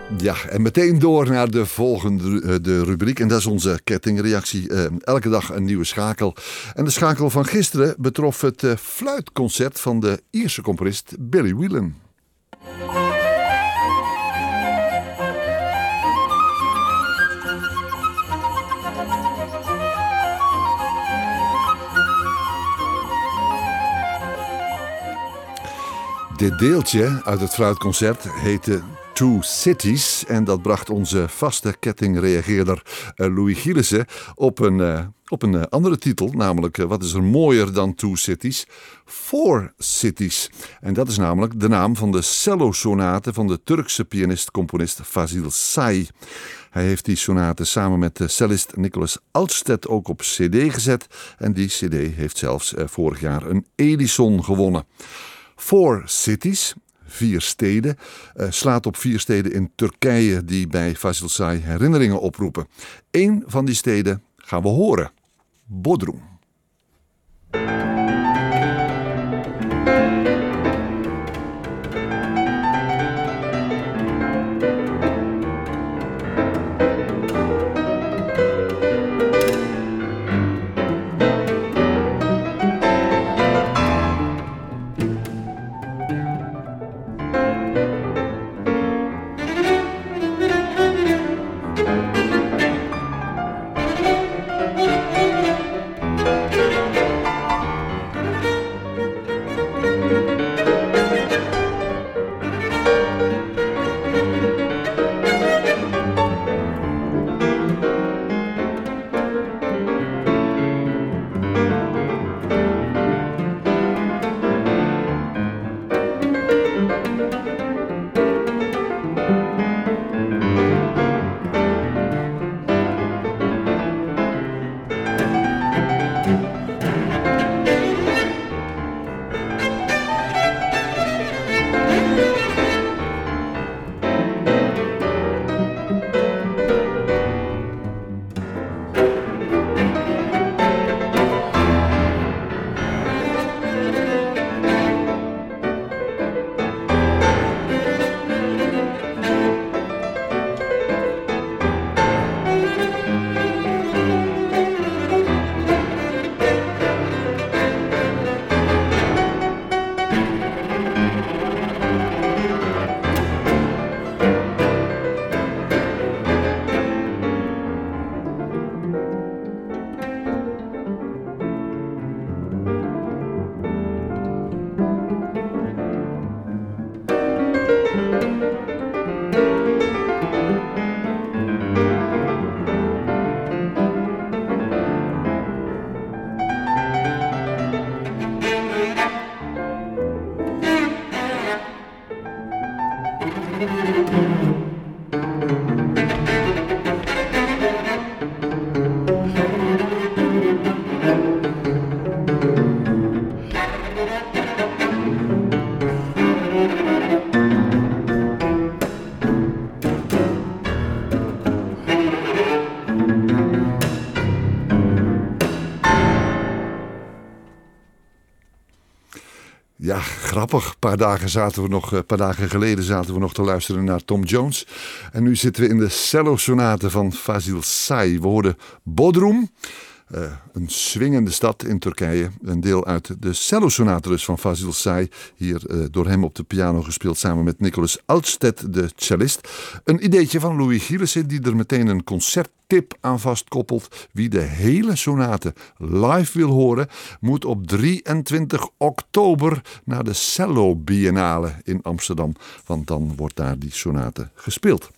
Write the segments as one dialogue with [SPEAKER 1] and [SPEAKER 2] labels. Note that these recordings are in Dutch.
[SPEAKER 1] Ja, en meteen door naar de volgende de rubriek. En dat is onze kettingreactie. Elke dag een nieuwe schakel. En de schakel van gisteren betrof het fluitconcert van de Ierse componist Billy Whelan. Dit deeltje uit het fluitconcert heette Two Cities en dat bracht onze vaste kettingreageerder Louis Gielissen op een andere titel, namelijk wat is er mooier dan Two Cities? Four Cities. En dat is namelijk de naam van de cello-sonate van de Turkse pianist-componist Fazil Say. Hij heeft die sonate samen met de cellist Nicolas Altstedt ook op cd gezet en die cd heeft zelfs vorig jaar een Edison gewonnen. Four Cities, 4 steden, slaat op 4 steden in Turkije die bij Fazil Say herinneringen oproepen. Eén van die steden gaan we horen. Bodrum. Ja, grappig. Een paar dagen geleden zaten we nog te luisteren naar Tom Jones. En nu zitten we in de cello-sonate van Fazil Say. We hoorden Bodrum, een swingende stad in Turkije. Een deel uit de cello-sonate dus van Fazil Say. Hier door hem op de piano gespeeld samen met Nicolas Altstedt, de cellist. Een ideetje van Louis Gielissen die er meteen een concerttip aan vastkoppelt. Wie de hele sonate live wil horen, moet op 23 oktober naar de Cello Biennale in Amsterdam. Want dan wordt daar die sonate gespeeld.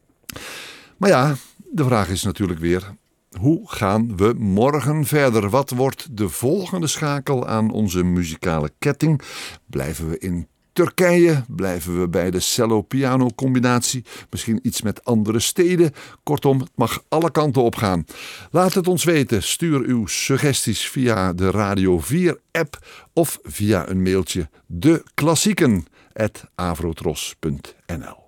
[SPEAKER 1] Maar ja, de vraag is natuurlijk weer: hoe gaan we morgen verder? Wat wordt de volgende schakel aan onze muzikale ketting? Blijven we in Turkije? Blijven we bij de cello-piano combinatie? Misschien iets met andere steden? Kortom, het mag alle kanten op gaan. Laat het ons weten. Stuur uw suggesties via de Radio 4 app of via een mailtje deklassieken@avrotros.nl.